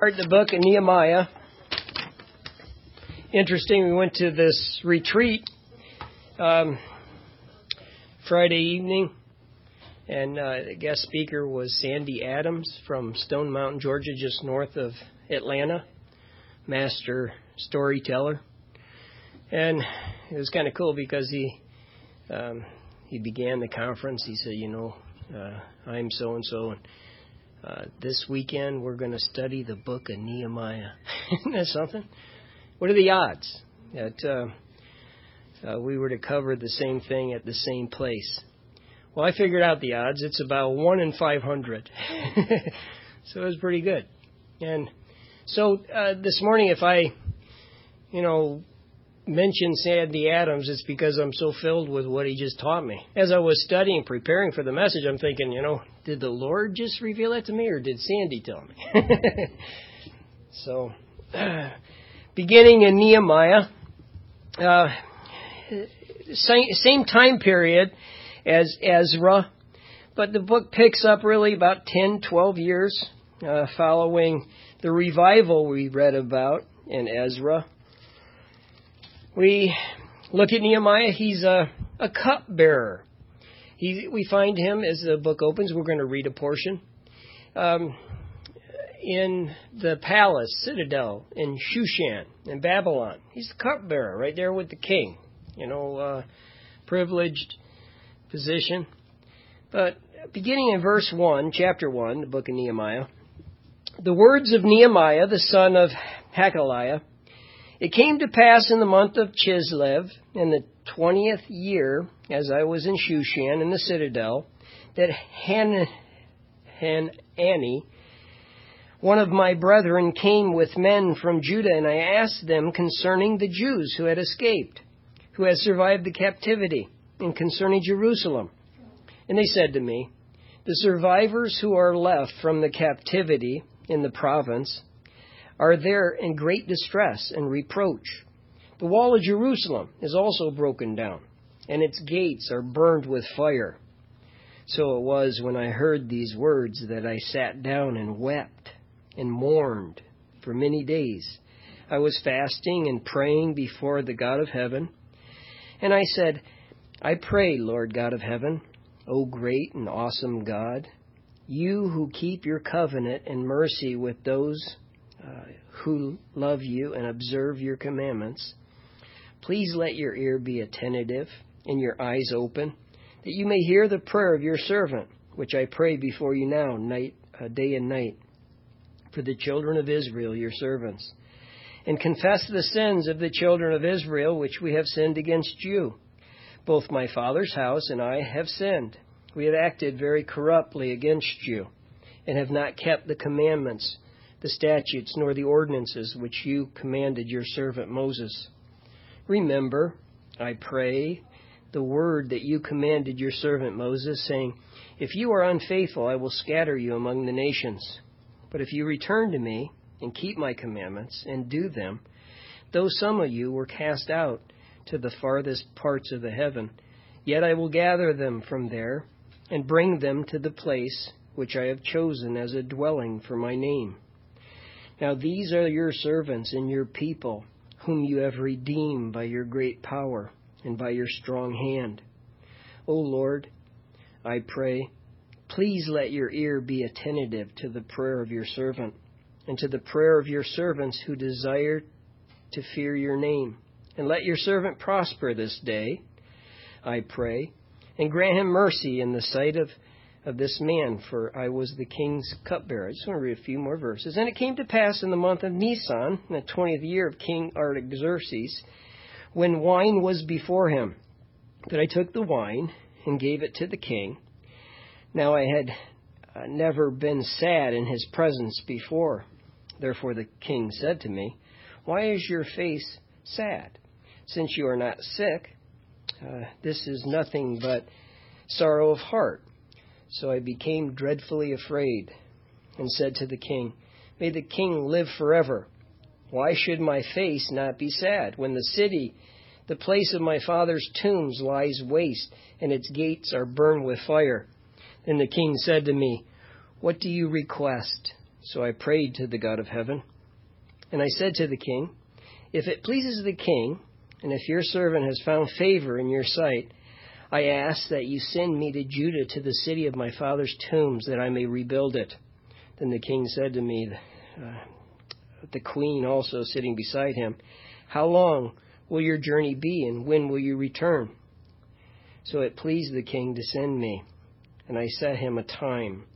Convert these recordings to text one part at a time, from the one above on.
Start the book of Nehemiah. Interesting, we went to this retreat Friday evening, and the guest speaker was Sandy Adams from Stone Mountain, Georgia, just north of Atlanta, master storyteller. And it was kind of cool because he began the conference. He said, I'm so-and-so, and this weekend we're going to study the book of Nehemiah. Isn't that something? What are the odds that we were to cover the same thing at the same place? Well, I figured out the odds. It's about 1 in 500. So it was pretty good. And so this morning, if I, mention Sandy Adams, it's because I'm so filled with what he just taught me. As I was studying, preparing for the message, I'm thinking, did the Lord just reveal that to me, or did Sandy tell me? So, beginning in Nehemiah, same time period as Ezra, but the book picks up really about 10, 12 years following the revival we read about in Ezra. We look at Nehemiah. He's a cupbearer. We find him, as the book opens, we're going to read a portion, in the palace, citadel, in Shushan, in Babylon. He's the cupbearer right there with the king, privileged position. But beginning in verse 1, chapter 1, the book of Nehemiah, the words of Nehemiah, the son of Hakaliah. It came to pass in the month of Chislev, in the 20th year, as I was in Shushan in the citadel, that Hanani, one of my brethren, came with men from Judah, and I asked them concerning the Jews who had escaped, who had survived the captivity, and concerning Jerusalem. And they said to me, the survivors who are left from the captivity in the province are there in great distress and reproach. The wall of Jerusalem is also broken down, and its gates are burned with fire. So it was when I heard these words that I sat down and wept and mourned for many days. I was fasting and praying before the God of heaven. And I said, I pray, Lord God of heaven, O great and awesome God, you who keep your covenant and mercy with those who love you and observe your commandments, please let your ear be attentive and your eyes open, that you may hear the prayer of your servant, which I pray before you now, day and night, for the children of Israel, your servants, and confess the sins of the children of Israel, which we have sinned against you. Both my father's house and I have sinned. We have acted very corruptly against you, and have not kept the commandments, the statutes, nor the ordinances which you commanded your servant Moses. Remember, I pray, the word that you commanded your servant Moses, saying, if you are unfaithful, I will scatter you among the nations. But if you return to me and keep my commandments and do them, though some of you were cast out to the farthest parts of the heaven, yet I will gather them from there and bring them to the place which I have chosen as a dwelling for my name. Now these are your servants and your people, whom you have redeemed by your great power and by your strong hand. O Lord, I pray, please let your ear be attentive to the prayer of your servant, and to the prayer of your servants who desire to fear your name. And let your servant prosper this day, I pray, and grant him mercy in the sight of this man, for I was the king's cupbearer. I just want to read a few more verses. And it came to pass in the month of Nisan, in the 20th year of King Artaxerxes, when wine was before him, that I took the wine and gave it to the king. Now I had never been sad in his presence before. Therefore the king said to me, why is your face sad? Since you are not sick, this is nothing but sorrow of heart. So I became dreadfully afraid and said to the king, may the king live forever. Why should my face not be sad when the city, the place of my father's tombs, lies waste and its gates are burned with fire? Then the king said to me, what do you request? So I prayed to the God of heaven, and I said to the king, if it pleases the king, and if your servant has found favor in your sight, I ask that you send me to Judah, to the city of my father's tombs, that I may rebuild it. Then the king said to me, the queen also sitting beside him, how long will your journey be, and when will you return? So it pleased the king to send me, and I set him a time.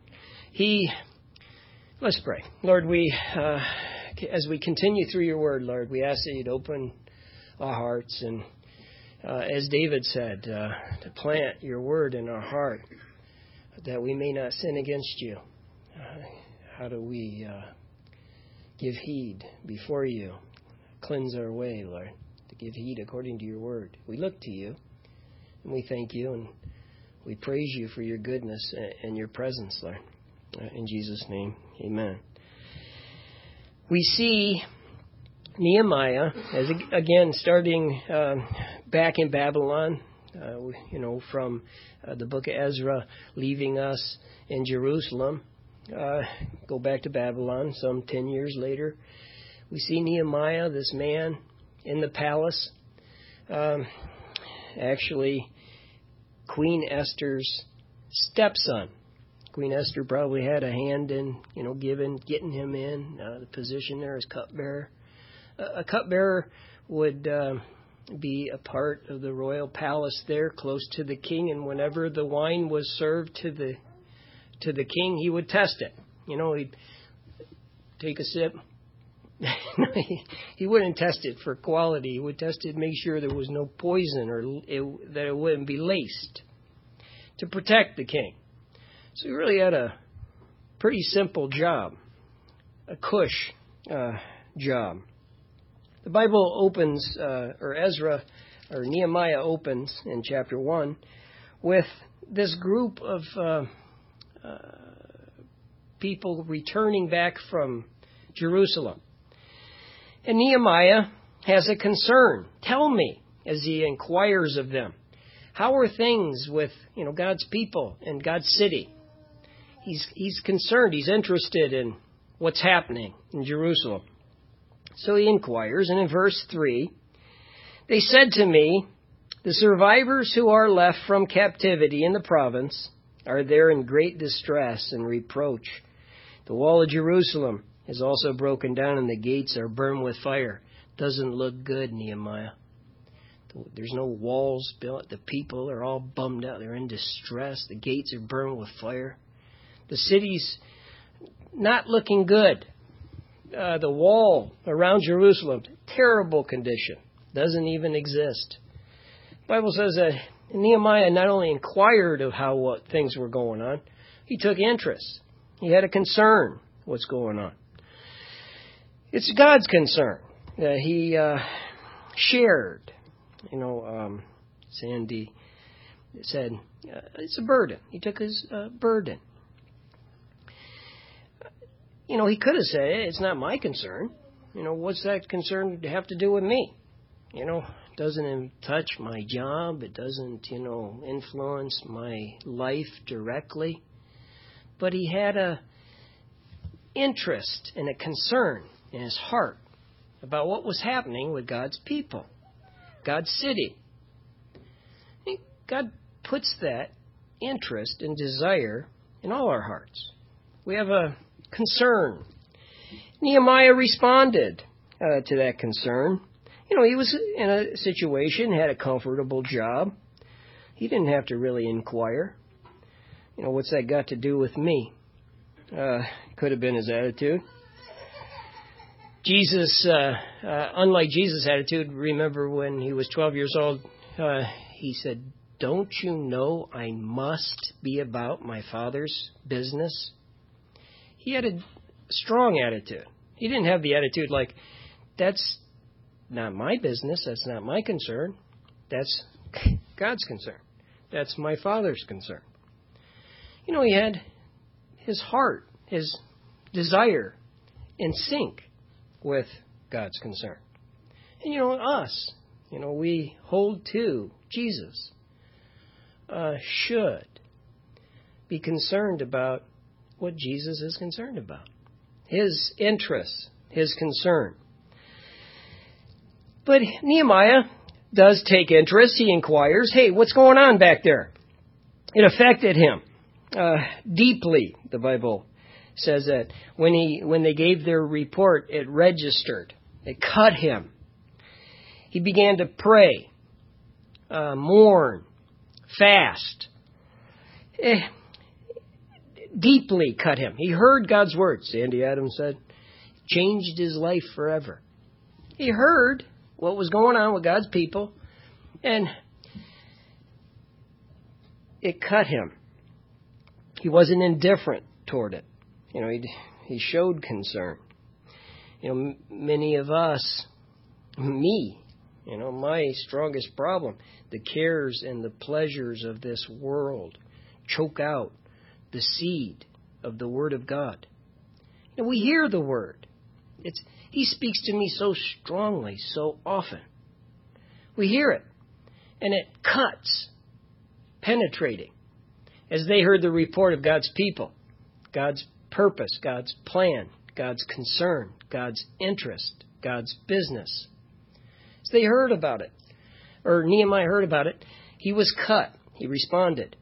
Let's pray. Lord, as we continue through your word, Lord, we ask that you'd open our hearts, and as David said, to plant your word in our heart, that we may not sin against you. How do we give heed before you? Cleanse our way, Lord, to give heed according to your word. We look to you, and we thank you, and we praise you for your goodness and your presence, Lord. In Jesus' name, amen. We see Nehemiah, as again, starting back in Babylon, from the book of Ezra, leaving us in Jerusalem, go back to Babylon some 10 years later. We see Nehemiah, this man in the palace, actually Queen Esther's stepson. Queen Esther probably had a hand in, getting him in the position there as cupbearer. A cupbearer would be a part of the royal palace there, close to the king, and whenever the wine was served to the king, he would test it. He'd take a sip. He wouldn't test it for quality. He would test it to make sure there was no poison or that it wouldn't be laced, to protect the king. So he really had a pretty simple job, a cush job. The Bible opens, Nehemiah opens in chapter 1 with this group of people returning back from Jerusalem. And Nehemiah has a concern. Tell me, as he inquires of them, how are things with God's people and God's city? He's concerned. He's interested in what's happening in Jerusalem. So he inquires, and in verse 3, they said to me, the survivors who are left from captivity in the province are there in great distress and reproach. The wall of Jerusalem is also broken down, and the gates are burned with fire. Doesn't look good, Nehemiah. There's no walls built. The people are all bummed out. They're in distress. The gates are burned with fire. The city's not looking good. The wall around Jerusalem, terrible condition. Doesn't even exist. The Bible says that Nehemiah not only inquired of what things were going on, he took interest. He had a concern what's going on. It's God's concern that he shared. Sandy said, it's a burden. He took his burden. He could have said, it's not my concern. What's that concern have to do with me? It doesn't touch my job. It doesn't, influence my life directly. But he had a interest and a concern in his heart about what was happening with God's people, God's city. God puts that interest and desire in all our hearts. We have a concern. Nehemiah responded to that concern. He was in a situation, had a comfortable job. He didn't have to really inquire. What's that got to do with me? Could have been his attitude. Jesus, unlike Jesus' attitude, remember when he was 12 years old, he said, don't you know I must be about my Father's business? He had a strong attitude. He didn't have the attitude like, that's not my business, that's not my concern, that's God's concern. That's my Father's concern. He had his heart, his desire in sync with God's concern. And us, we hold to Jesus, should be concerned about what Jesus is concerned about. his interests, his concern. But Nehemiah does take interest. He inquires, hey, what's going on back there? It affected him deeply, the Bible says that. When they gave their report, it registered. It cut him. He began to pray, mourn, fast. Deeply cut him. He heard God's words, Sandy Adams said. Changed his life forever. He heard what was going on with God's people, and it cut him. He wasn't indifferent toward it. He showed concern. Many of us, me, my strongest problem, the cares and the pleasures of this world choke out the seed of the Word of God. We hear the Word. He speaks to me so strongly, so often. We hear it, and it cuts, penetrating. As they heard the report of God's people, God's purpose, God's plan, God's concern, God's interest, God's business. As they heard about it, or Nehemiah heard about it, he was cut. He responded.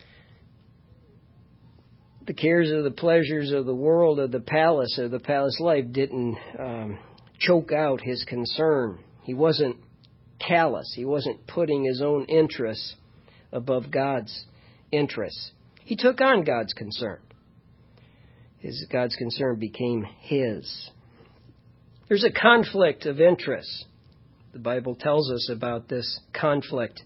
The cares of the pleasures of the world, of the palace life didn't choke out his concern. He wasn't callous. He wasn't putting his own interests above God's interests. He took on God's concern. God's concern became his. There's a conflict of interests. The Bible tells us about this conflict.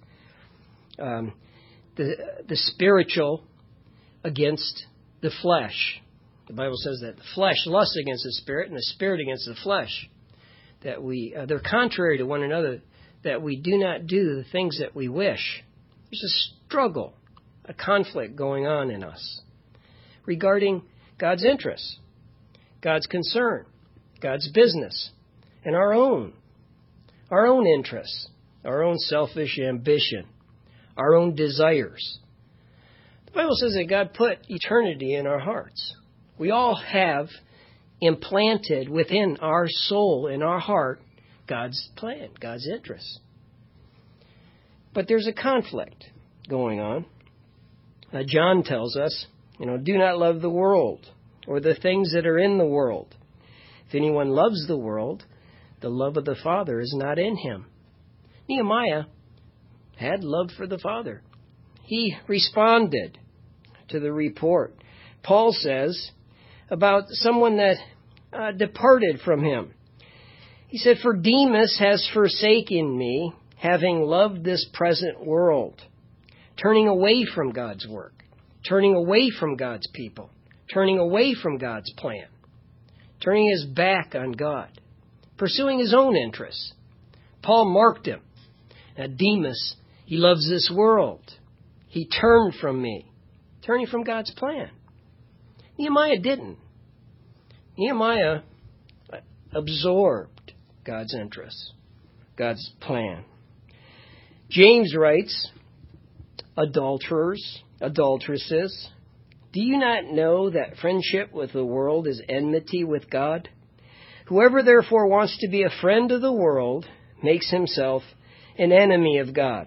The spiritual against the flesh. The Bible says that the flesh lusts against the spirit and the spirit against the flesh. That they're contrary to one another, that we do not do the things that we wish. There's a struggle, a conflict going on in us regarding God's interests, God's concern, God's business, and our own interests, our own selfish ambition, our own desires. The Bible says that God put eternity in our hearts. We all have implanted within our soul, in our heart, God's plan, God's interests. But there's a conflict going on. John tells us, do not love the world or the things that are in the world. If anyone loves the world, the love of the Father is not in him. Nehemiah had love for the Father. He responded to the report. Paul says about someone that departed from him. He said, "For Demas has forsaken me, having loved this present world," turning away from God's work, turning away from God's people, turning away from God's plan, turning his back on God, pursuing his own interests. Paul marked him. Now, Demas, he loves this world. He turned from me, turning from God's plan. Nehemiah didn't. Nehemiah absorbed God's interests, God's plan. James writes, "Adulterers, adulteresses, do you not know that friendship with the world is enmity with God? Whoever therefore wants to be a friend of the world makes himself an enemy of God."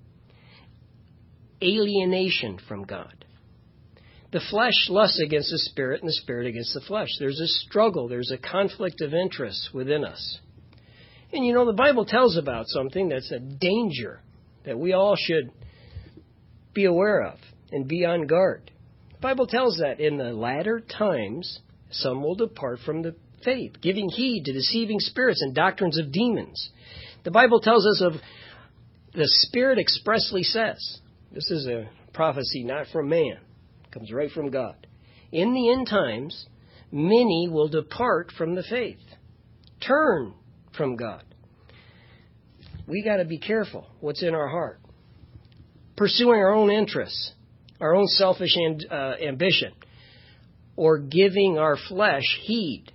Alienation from God. The flesh lusts against the spirit and the spirit against the flesh. There's a struggle. There's a conflict of interests within us. And the Bible tells about something that's a danger that we all should be aware of and be on guard. The Bible tells that in the latter times, some will depart from the faith, giving heed to deceiving spirits and doctrines of demons. The Bible tells us of the Spirit expressly says, this is a prophecy not from man, it comes right from God. In the end times, many will depart from the faith, turn from God. We got to be careful what's in our heart. Pursuing our own interests, our own selfish ambition, or giving our flesh heed.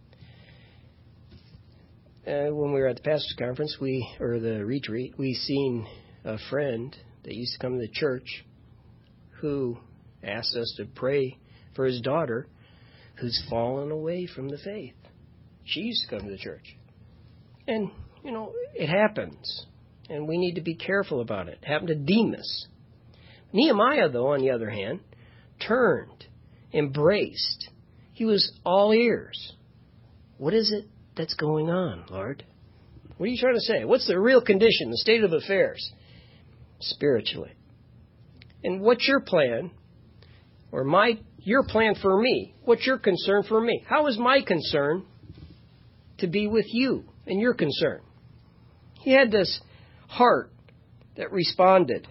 When we were at the pastor's conference, or the retreat, we seen a friend that used to come to the church who asked us to pray for his daughter who's fallen away from the faith. She used to come to the church. And, it happens. And we need to be careful about it. It happened to Demas. Nehemiah, though, on the other hand, turned, embraced. He was all ears. What is it that's going on, Lord? What are you trying to say? What's the real condition, the state of affairs, spiritually? And what's your plan, or your plan for me? What's your concern for me? How is my concern to be with you and your concern? He had this heart that responded.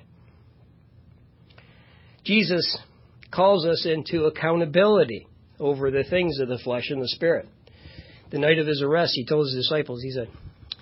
Jesus calls us into accountability over the things of the flesh and the spirit. The night of his arrest, he told his disciples, he said,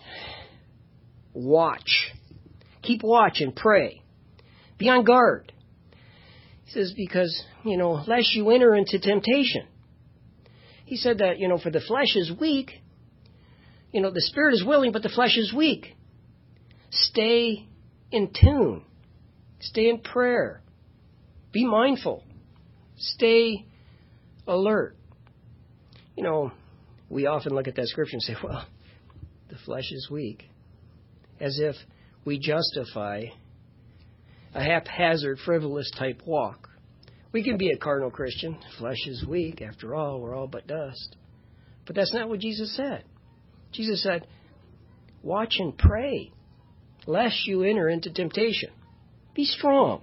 watch. Keep watch and pray. Be on guard. He says, because, lest you enter into temptation. He said that, for the flesh is weak. The spirit is willing, but the flesh is weak. Stay in tune. Stay in prayer. Be mindful. Stay alert. We often look at that scripture and say, well, the flesh is weak. As if we justify a haphazard, frivolous type walk. We can be a carnal Christian. Flesh is weak. After all, we're all but dust. But that's not what Jesus said. Jesus said, watch and pray, lest you enter into temptation. Be strong.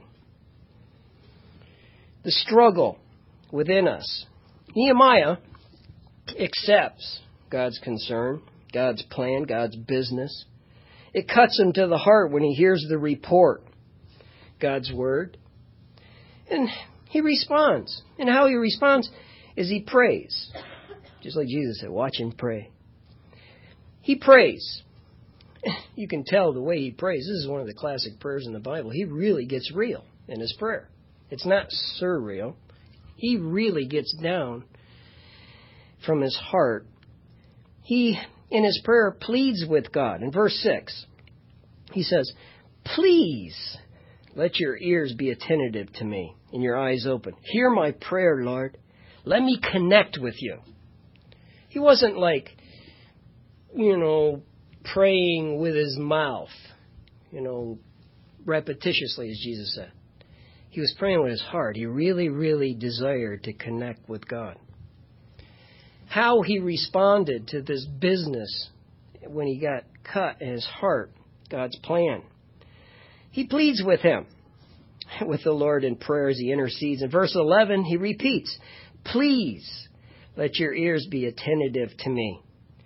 The struggle within us. Nehemiah accepts God's concern, God's plan, God's business. It cuts him to the heart when he hears the report, God's word. And he responds. And how he responds is he prays. Just like Jesus said, watch and pray. He prays. You can tell the way he prays. This is one of the classic prayers in the Bible. He really gets real in his prayer. It's not surreal. He really gets down from his heart. He, in his prayer, pleads with God. In verse 6, he says, please let your ears be attentive to me and your eyes open. Hear my prayer, Lord. Let me connect with you. He wasn't like, praying with his mouth, repetitiously, as Jesus said. He was praying with his heart. He really, really desired to connect with God. How he responded to this business when he got cut in his heart, God's plan. He pleads with him, with the Lord in prayer as he intercedes. In verse 11, he repeats, please let your ears be attentive to me.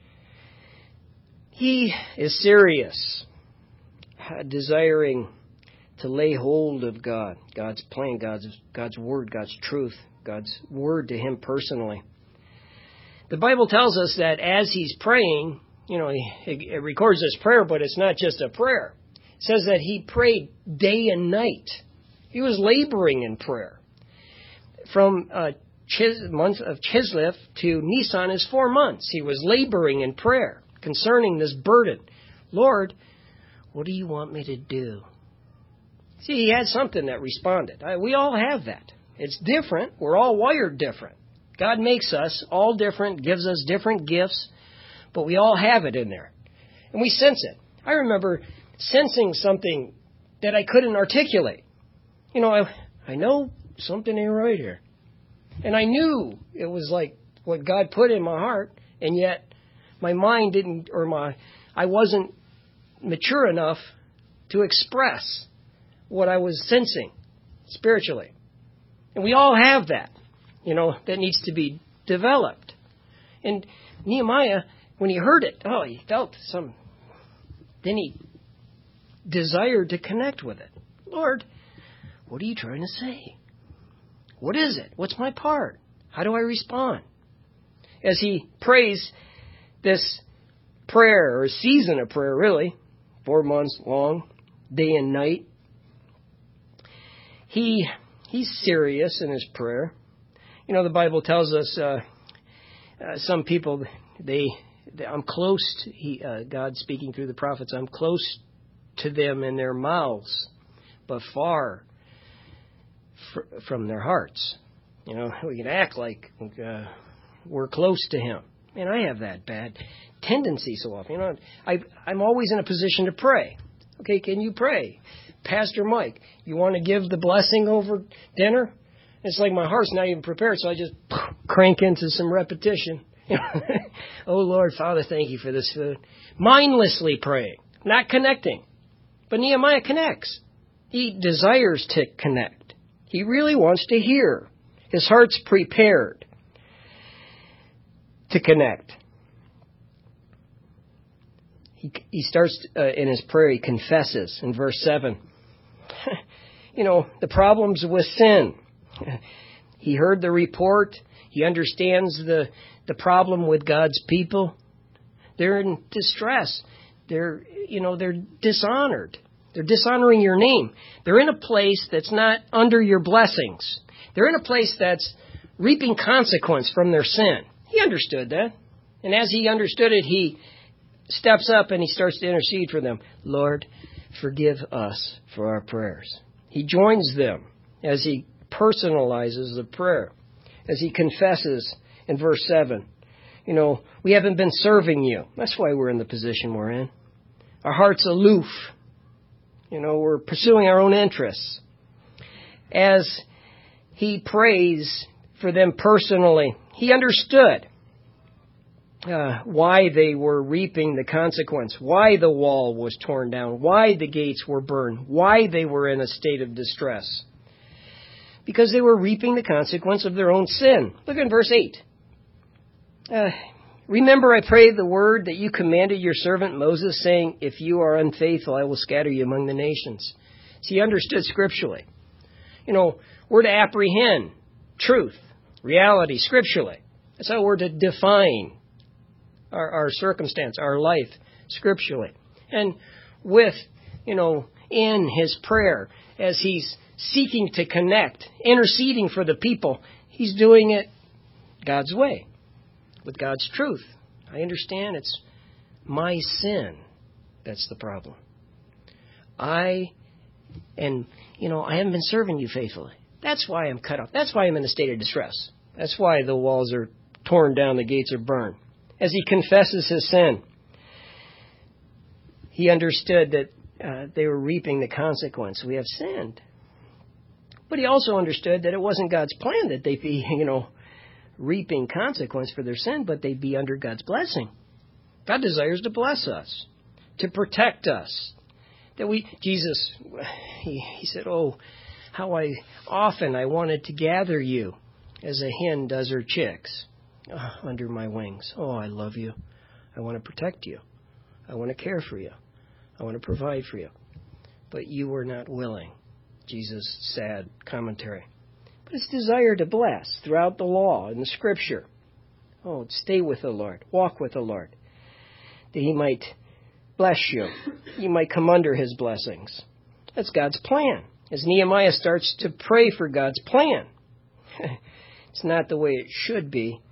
He is serious, desiring to lay hold of God, God's plan, God's word, God's truth, God's word to him personally. The Bible tells us that as he's praying, it records this prayer, but it's not just a prayer. It says that he prayed day and night. He was laboring in prayer. From month of Chislev to Nisan is 4 months. He was laboring in prayer concerning this burden. Lord, what do you want me to do? See, he had something that responded. We all have that. It's different. We're all wired different. God makes us all different, gives us different gifts, but we all have it in there. And we sense it. I remember sensing something that I couldn't articulate. I know something ain't right here. And I knew it was like what God put in my heart, and yet my mind didn't, I wasn't mature enough to express what I was sensing spiritually. And we all have that, that needs to be developed. And Nehemiah, when he heard it, he felt some. Then he desired to connect with it. Lord, what are you trying to say? What is it? What's my part? How do I respond? As he prays this prayer, or season of prayer, really, 4 months long, day and night, he's serious in his prayer. The Bible tells us some people, I'm close to, God speaking through the prophets, I'm close to them in their mouths, but far from their hearts. We can act like we're close to Him. And I have that bad tendency so often. I'm always in a position to pray. Okay, can you pray? Pastor Mike, you want to give the blessing over dinner? It's like my heart's not even prepared, so I just crank into some repetition. Oh, Lord, Father, thank you for this food. Mindlessly praying, not connecting. But Nehemiah connects. He desires to connect. He really wants to hear. His heart's prepared to connect. He starts in his prayer, he confesses in verse 7. The problems with sin. He heard the report. He understands the problem with God's people. They're in distress. They're dishonored. They're dishonoring your name. They're in a place that's not under your blessings. They're in a place that's reaping consequence from their sin. He understood that. And as he understood it, he steps up and he starts to intercede for them. Lord, forgive us for our prayers. He joins them as he personalizes the prayer, as he confesses in verse 7. We haven't been serving you. That's why we're in the position we're in. Our heart's aloof. We're pursuing our own interests. As he prays for them personally, he understood why they were reaping the consequence, why the wall was torn down, why the gates were burned, why they were in a state of distress. Because they were reaping the consequence of their own sin. Look at verse 8. Remember, I pray, the word that you commanded your servant Moses, saying, if you are unfaithful, I will scatter you among the nations. See, he understood scripturally. We're to apprehend truth, reality, scripturally. That's how we're to define our circumstance, our life, scripturally. And with, in his prayer, as he's seeking to connect, interceding for the people, he's doing it God's way, with God's truth. I understand it's my sin that's the problem. I haven't been serving you faithfully. That's why I'm cut off. That's why I'm in a state of distress. That's why the walls are torn down, the gates are burned. As he confesses his sin, he understood that they were reaping the consequence. We have sinned. But he also understood that it wasn't God's plan that they be, reaping consequence for their sin, but they'd be under God's blessing. God desires to bless us, to protect us. Jesus, he said, oh, how often I wanted to gather you as a hen does her chicks under my wings. Oh, I love you. I want to protect you. I want to care for you. I want to provide for you. But you were not willing. Jesus' sad commentary. But his desire to bless throughout the law and the scripture. Oh, stay with the Lord. Walk with the Lord. That he might bless you. You might come under his blessings. That's God's plan. As Nehemiah starts to pray for God's plan. It's not the way it should be.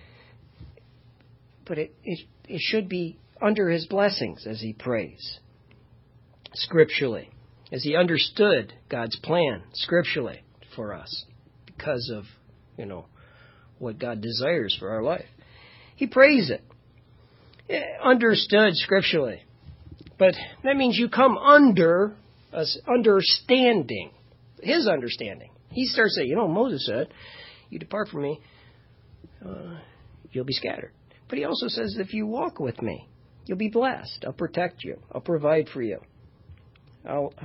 But it should be under his blessings as he prays. Scripturally. As he understood God's plan scripturally for us. Because of, what God desires for our life. He prays it. Understood scripturally. But that means you come under understanding. His understanding. He starts saying, Moses said, you depart from me, you'll be scattered. But he also says, if you walk with me, you'll be blessed. I'll protect you. I'll provide for you. I'll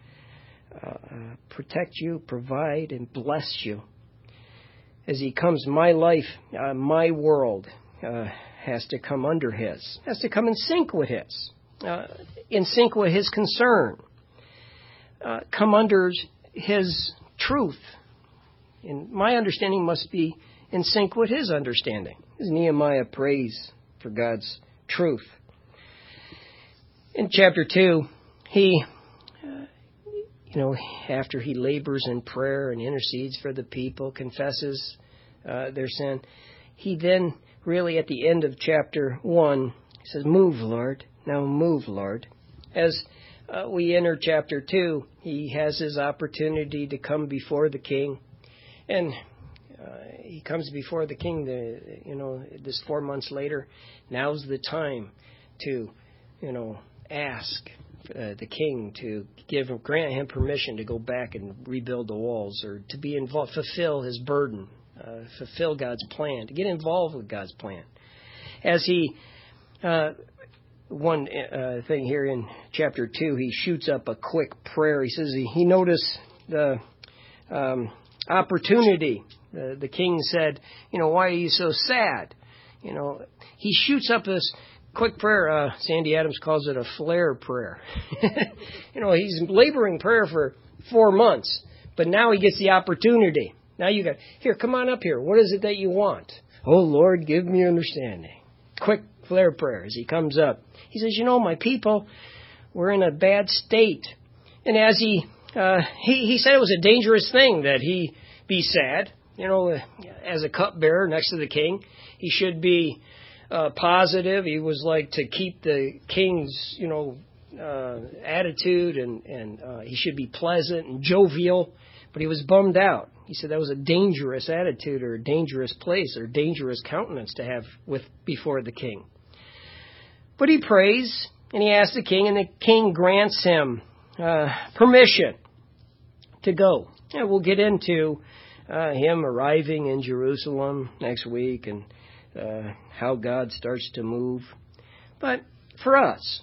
protect you, provide, and bless you. As he comes, my life, my world has to come under his. Has to come in sync with his. In sync with his concern. Come under his truth. And my understanding must be in sync with his understanding. As Nehemiah prays for God's truth. In chapter 2, he, after he labors in prayer and intercedes for the people, confesses their sin, he then really at the end of chapter 1 says, move, Lord. Now move, Lord. As we enter chapter 2, he has his opportunity to come before the king. And he comes before the king, this 4 months later. Now's the time to, ask the king to grant him permission to go back and rebuild the walls, or to be involved, fulfill his burden, fulfill God's plan, to get involved with God's plan. As he, one thing here in chapter 2, he shoots up a quick prayer. He says he noticed the opportunity. The king said, why are you so sad? He shoots up this quick prayer. Sandy Adams calls it a flare prayer. He's laboring prayer for 4 months, but now he gets the opportunity. Now here, come on up here. What is it that you want? Oh, Lord, give me understanding. Quick flare prayer as he comes up. He says, my people were in a bad state. And as he said it was a dangerous thing that he be sad. As a cupbearer next to the king, he should be positive. He was like to keep the king's, attitude, and he should be pleasant and jovial. But he was bummed out. He said that was a dangerous attitude, or a dangerous place, or dangerous countenance to have before the king. But he prays, and he asks the king, and the king grants him permission to go. And we'll get into him arriving in Jerusalem next week, and how God starts to move. But for us,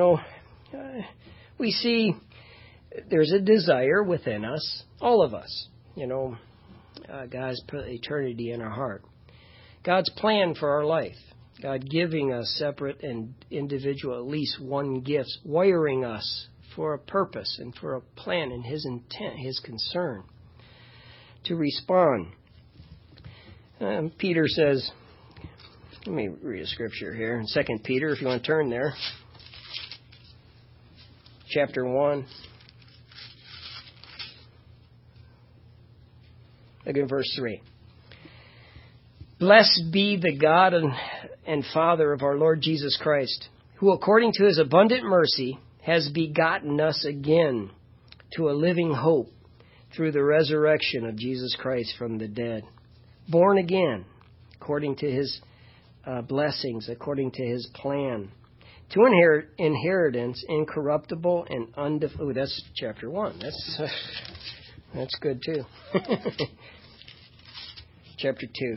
we see there's a desire within us, all of us. God's put eternity in our heart. God's plan for our life. God giving us separate and individual, at least one gift, wiring us for a purpose and for a plan and His intent, His concern to respond. Peter says, let me read a scripture here in 2 Peter, if you want to turn there. Chapter 1. Look at verse 3. Blessed be the God and Father of our Lord Jesus Christ, who according to His abundant mercy has begotten us again to a living hope through the resurrection of Jesus Christ from the dead, born again according to His blessings, according to His plan, to inherit inheritance incorruptible and undefiled. Oh, that's chapter 1. That's good too. Chapter 2.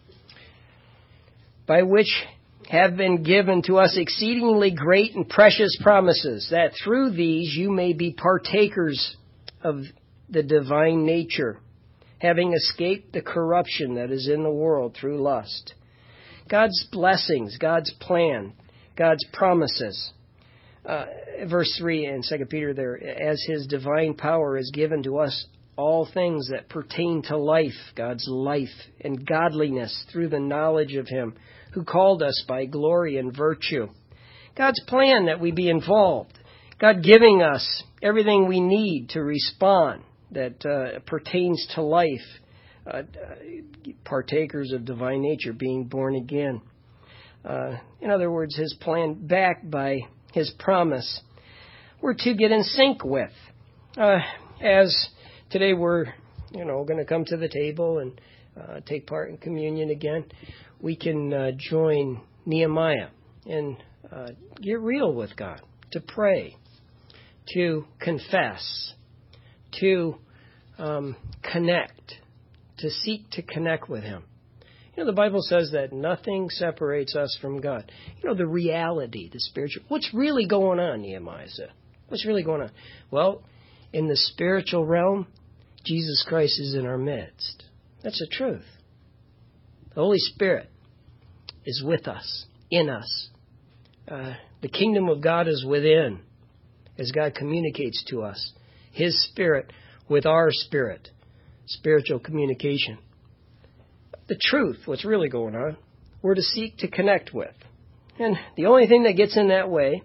By which have been given to us exceedingly great and precious promises, that through these you may be partakers of the divine nature, having escaped the corruption that is in the world through lust. God's blessings, God's plan, God's promises. Verse 3 in 2 Peter there, as His divine power is given to us all things that pertain to life, God's life, and godliness through the knowledge of Him who called us by glory and virtue. God's plan that we be involved. God giving us everything we need to respond that pertains to life. Partakers of divine nature, being born again. In other words, His plan backed by His promise. We're to get in sync with. As today we're, going to come to the table and take part in communion again, we can join Nehemiah and get real with God, to pray, to confess, to connect, to seek to connect with Him. The Bible says that nothing separates us from God. The reality, the spiritual. What's really going on, Nehemiah said? What's really going on? Well, in the spiritual realm, Jesus Christ is in our midst. That's the truth. The Holy Spirit is with us, in us. The kingdom of God is within, as God communicates to us. His Spirit with our spirit. Spiritual communication. The truth, what's really going on, we're to seek to connect with. And the only thing that gets in that way,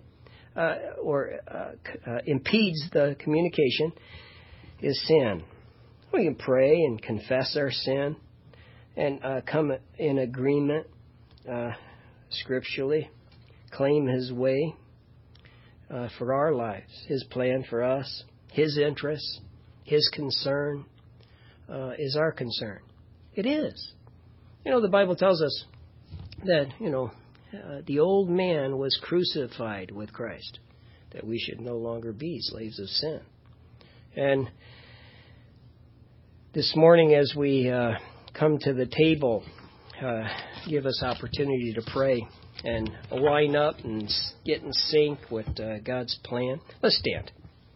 impedes the communication, is sin. We can pray and confess our sin and come in agreement scripturally, claim His way for our lives, His plan for us, His interests, His concern is our concern. It is. The Bible tells us that, the old man was crucified with Christ, that we should no longer be slaves of sin. And this morning as we come to the table, give us opportunity to pray and line up and get in sync with God's plan. Let's stand.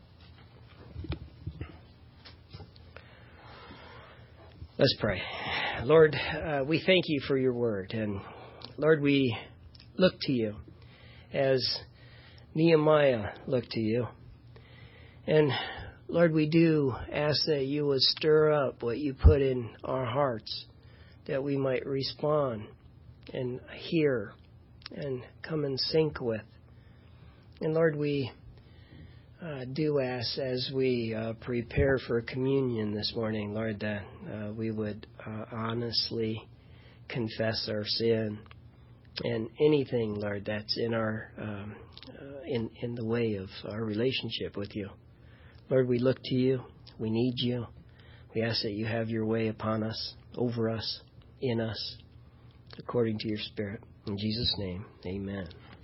Let's pray. Lord, we thank you for your word. And Lord, we look to you as Nehemiah looked to you. And Lord, we do ask that you would stir up what you put in our hearts, that we might respond and hear and come in sync with. And Lord, we do ask as we prepare for communion this morning, Lord, that we would honestly confess our sin and anything, Lord, that's in our in the way of our relationship with you. Lord, we look to you. We need you. We ask that you have your way upon us, over us, in us, according to your Spirit. In Jesus' name, amen.